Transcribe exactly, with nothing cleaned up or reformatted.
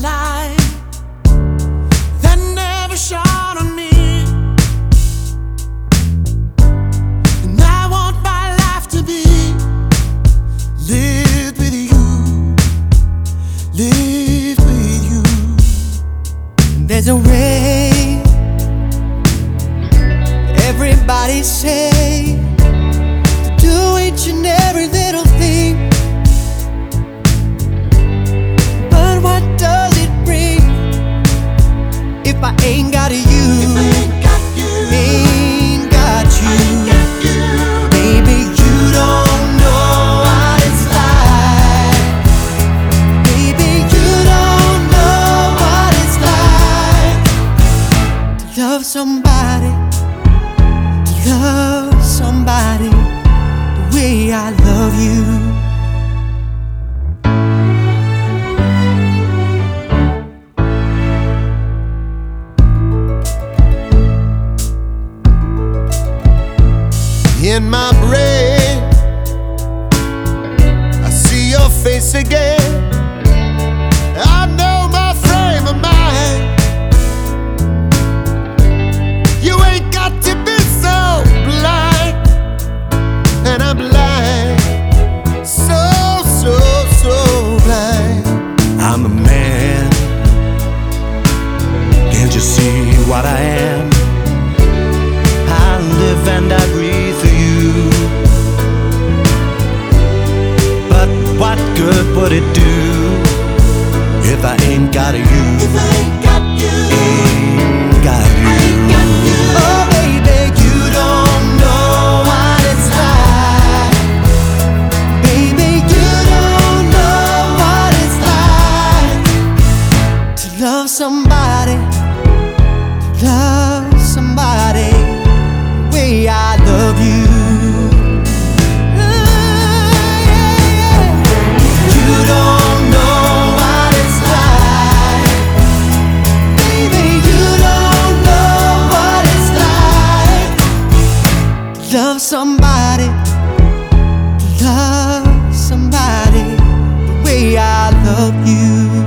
light that never shone on me, and I want my life to be lived with you, lived with you. There's a way, everybody say, to do each and every little thing. But what does it bring if I ain't got you? If I ain't got you, ain't got you, ain't got you. Baby, you don't know what it's like. Baby, you don't know what it's like to love somebody, to love somebody the way I love you. In my brain, I see your face again. I know my frame of mind. You ain't got to be so blind, and I'm blind, so, so, so blind. I'm a man, can't you see what I am? I live and I breathe for you. But what good would it do if I ain't got you? If I ain't got you, ain't got you. I ain't got you. Oh baby, you don't know what it's like. Baby, you don't know what it's like to love somebody, to love somebody the way I love you. Love somebody, love somebody the way I love you.